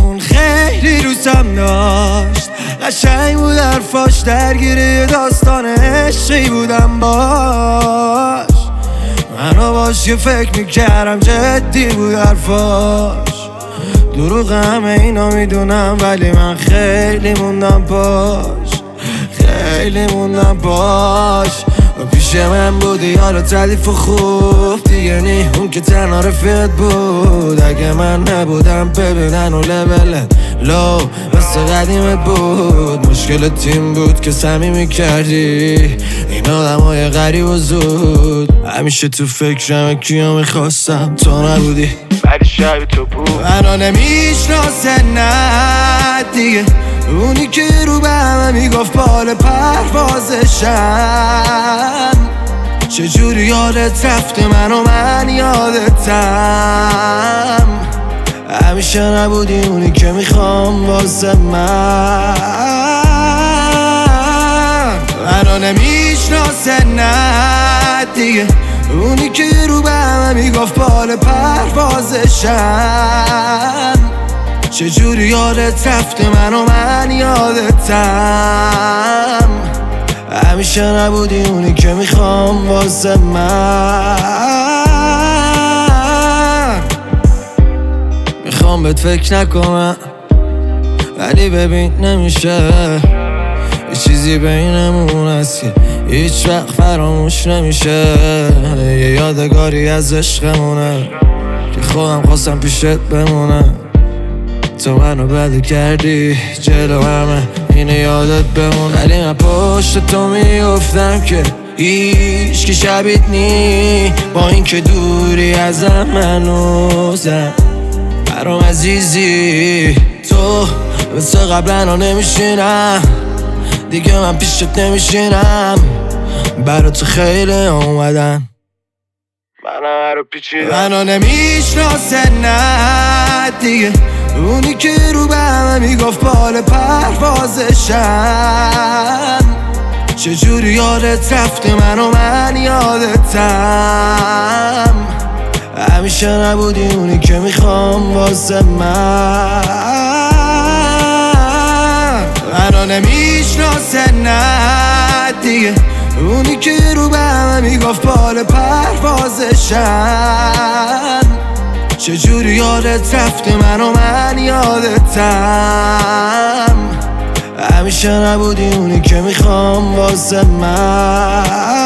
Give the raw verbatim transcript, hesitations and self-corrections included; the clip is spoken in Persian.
اون خیلی روزم داشت، قشنگ بود حرفاش، درگیری داستان عشقی بودم باش. منو باش یه فکر میکردم جدی بود حرفاش، دروغ همه اینا میدونم ولی من خیلی موندم باش، خیلی موندم باش. و پیش من بودی حالا تعلیف و خوب دیگه نی، اون که تنها رفیقت بود. اگه من نبودم ببینن و لبلت لو مثل قدیمت بود. مشکل تیم بود که صمیمی کردی این آدم های غریب و زود. همیشه تو فکرم کیا میخواستم تو نبودی ولی شب تو بود. منو نمیشناسه نه دیگه، اونی که رو به همه میگفت بال پروازشم. چجوری یادت رفته من و من یادتم. همیشه نبودی اونی که میخوام واسه من. منو نمیشناسه نه دیگه، اونی که رو به همه میگفت بال پروازشم. چجوری یادت رفته من و من یادتم. همیشه نبودی اونی که میخوام واسه من. میخوام بهت فکر نکنم ولی ببین نمیشه، یه چیزی بینمون هست که هیچ وقت فراموش نمیشه. یه یادگاری از عشقمونه که خودم خواستم پیشت بمونم. تو منو بده کردی جلو همه اینه یادت بمون. ولی من پشت تو میافتم که هیچ که شبیت نی، با این که دوری ازم منوزم. برام عزیزی تو مثل قبلا نمیشینم دیگه، من پیشت نمیشینم. برا تو خیلی اومدم منو رو پیچیدم. منو نمیشناسه نه دیگه، اونی که رو به همه میگفت بال پروازشم. چجوری یادت رفته من و من یادتم. همیشه نبودی اونی که میخوام واسه من. منو نمیشناسه نه دیگه، اونی که رو به همه میگفت بال پروازشم. چجوری یادت رفته من و من یادتم. همیشه نبودی اونی که میخوام واسه من.